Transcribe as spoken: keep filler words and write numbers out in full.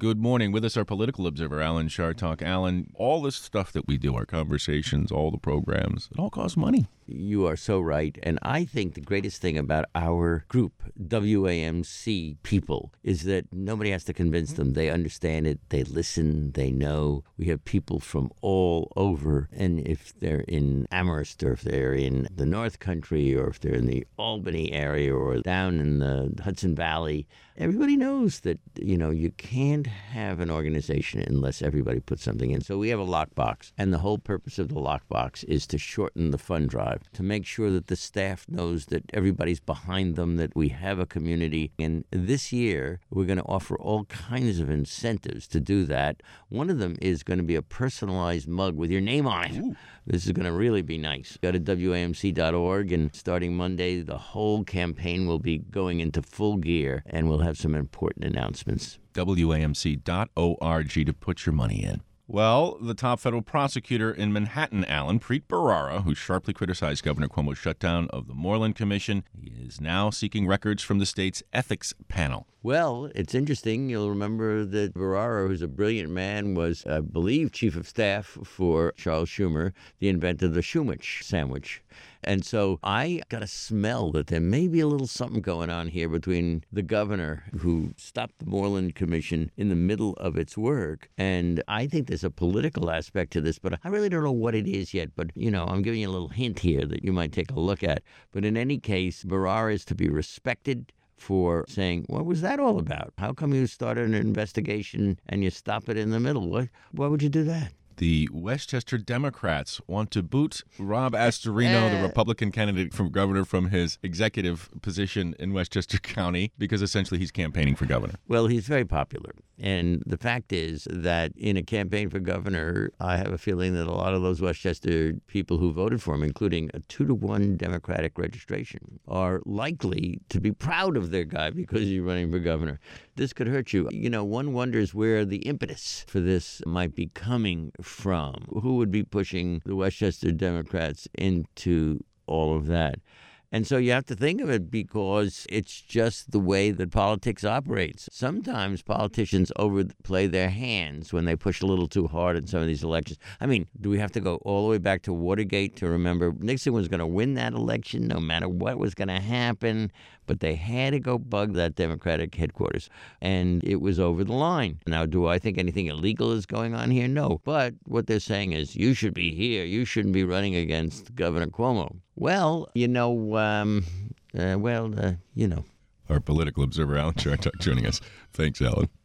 Good morning. With us, our political observer, Alan Chartock. Alan, all this stuff that we do, our conversations, all the programs, it all costs money. You are so right. And I think the greatest thing about our group, W A M C people, is that nobody has to convince them. They understand it. They listen. They know. We have people from all over. And if they're in Amherst, or if they're in the North Country, or if they're in the Albany area, or down in the Hudson Valley, everybody knows that, you know, you can't have an organization unless everybody puts something in. So we have a lockbox. And the whole purpose of the lockbox is to shorten the fund drive, to make sure that the staff knows that everybody's behind them, that we have a community. And this year, we're going to offer all kinds of incentives to do that. One of them is going to be a personalized mug with your name on it. Ooh. This is going to really be nice. Go to W A M C dot org, and starting Monday, the whole campaign will be going into full gear, and we'll have some important announcements. W A M C dot org to put your money in. Well, the top federal prosecutor in Manhattan, Alan, Preet Bharara, who sharply criticized Governor Cuomo's shutdown of the Moreland Commission, he is now seeking records from the state's ethics panel. Well, it's interesting. You'll remember that Bharara, who's a brilliant man, was, I believe, chief of staff for Charles Schumer, the inventor of the Shumich sandwich. And so I got a smell that there may be a little something going on here between the governor, who stopped the Moreland Commission in the middle of its work. And I think there's a political aspect to this, but I really don't know what it is yet. But, you know, I'm giving you a little hint here that you might take a look at. But in any case, Bharara is to be respected for saying, what was that all about? How come you started an investigation and you stop it in the middle? What, why would you do that? The Westchester Democrats want to boot Rob Astorino, the Republican candidate for governor, from his executive position in Westchester County because essentially he's campaigning for governor. Well, he's very popular. And the fact is that in a campaign for governor, I have a feeling that a lot of those Westchester people who voted for him, including a two to one Democratic registration, are likely to be proud of their guy because you're running for governor. This could hurt you. You know, one wonders where the impetus for this might be coming from. Who would be pushing the Westchester Democrats into all of that? And so you have to think of it because it's just the way that politics operates. Sometimes politicians overplay their hands when they push a little too hard in some of these elections. I mean, do we have to go all the way back to Watergate to remember Nixon was going to win that election no matter what was going to happen? But they had to go bug that Democratic headquarters, and it was over the line. Now, do I think anything illegal is going on here? No. But what they're saying is, you should be here. You shouldn't be running against Governor Cuomo. Well, you know, um, uh, well, uh, you know. Our political observer, Alan Chartock, joining us. Thanks, Alan.